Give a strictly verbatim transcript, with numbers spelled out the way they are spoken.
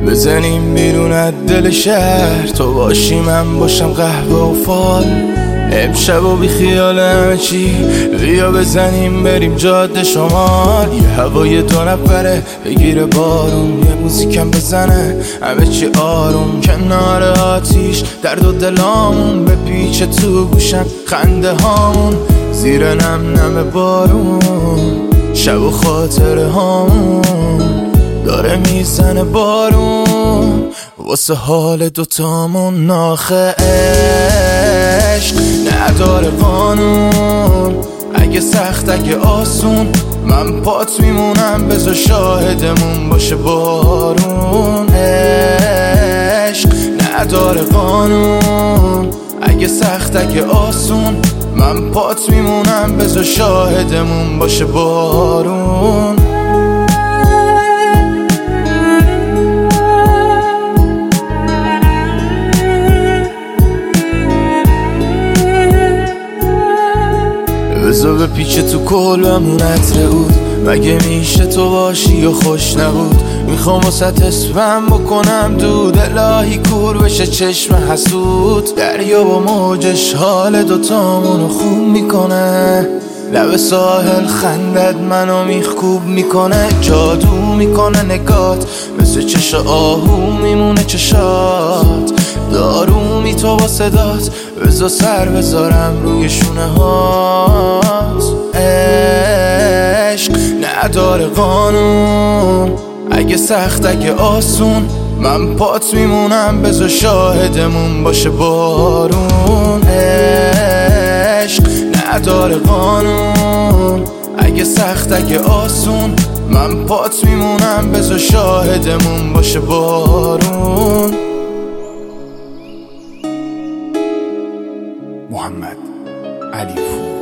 بزنیم بیرون از دل شهر، تو باشی من باشم قهوه و فال. امشب و بی خیال همه چی، بیا بزنیم بریم جاده شمال. یه هوای دو نفره بگیره بارون، یه موزیکم بزنه همه چی آروم. کنار آتیش درد و دلامون به پیچ تو گوشم خنده هامون. زیر نم نم بارون شب و خاطره هامون داره میزنه بارون واسه حال دوتامون. ناخه عشق نداره قانون، اگه سخت اگه آسون من پات میمونم، بذار شاهدمون باشه بارون. عشق نداره قانون، اگه سخت اگه آسون من پات میمونم، بذار شاهدمون باشه بارون. بذار به پیچ تو کلبمون عطر عود، مگه میشه تو باشی یا خوش نبود. میخوام واسه اسمم بکنم دود، الهی کور بشه چشم حسود. دریا با موجش حال دوتامونو خوب میکنه، لب ساحل خندت منو میخکوب میکنه. جادو میکنه نگات مثل چش آهو میمونه چشات. دارو می تو با صدات، بذار سر بذارم روی شونه هات. عشق نداره قانون، اگه سخت اگه آسون من پات میمونم، بذار شاهدمون باشه بارون. عشق نداره قانون، اگه سخت اگه آسون من پات میمونم، بذار شاهدمون باشه بارون. محمد علی پور.